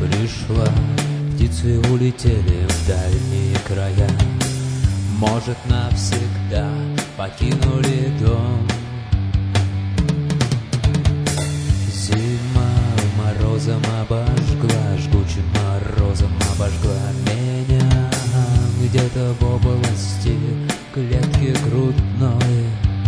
пришла, птицы улетели в дальние края. Может, навсегда покинули дом. Зима морозом обожгла, жгучим морозом обожгла меня. Где-то в области клетки грудной.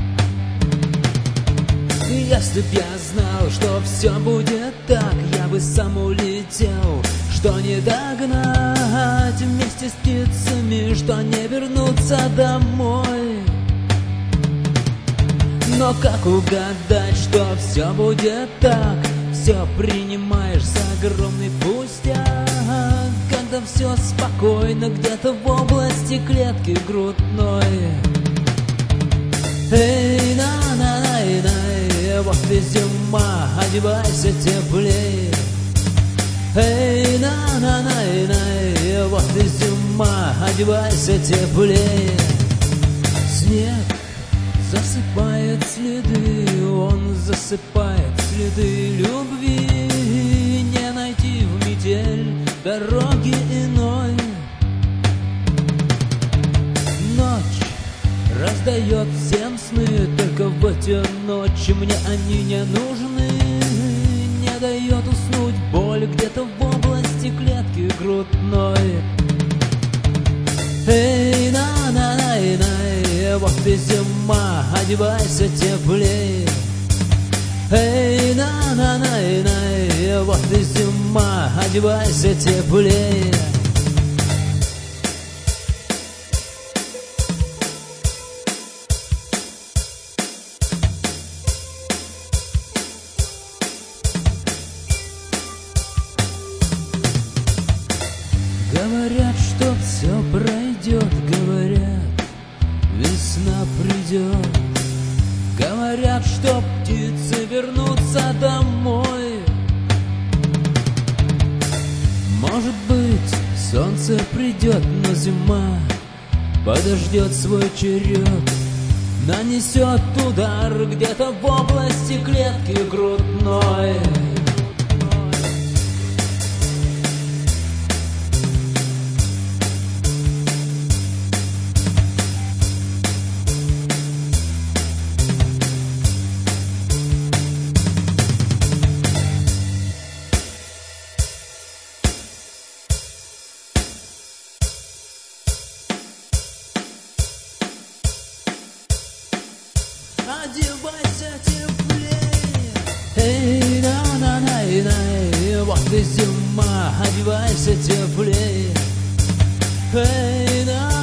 Если б я знал, что все будет так, я бы сам улетел, что не догнать вместе с птицами, что не вернуться домой. Но как угадать, что все будет так? Все принимаешь за огромный пустяк, когда все спокойно где-то в области клетки грудной. Эй, на-на-на-на, вот и зима, одевайся теплее. Эй, на-на-на-на, вот и зима, одевайся теплее. Снег засыпает следы, он засыпает следы любви. Не найти в метель дороги иной. Ночь раздает всем сны, только в эти ночи мне они не нужны. Не дает уснуть боль где-то в области клетки грудной. Эй, на-на-на-на, вот и зима, одевайся теплее. Эй, на-на-на-на, вот и зима, одевайся теплее. Говорят, что все пройдет, говорят, весна придет. Говорят, что птицы вернутся домой. Может быть, солнце придет, но зима подождет свой черед. Нанесет удар где-то в области клетки грудной. Одевайся теплее. Эй, на-на-на-на, вот и зима, одевайся теплее. Эй, на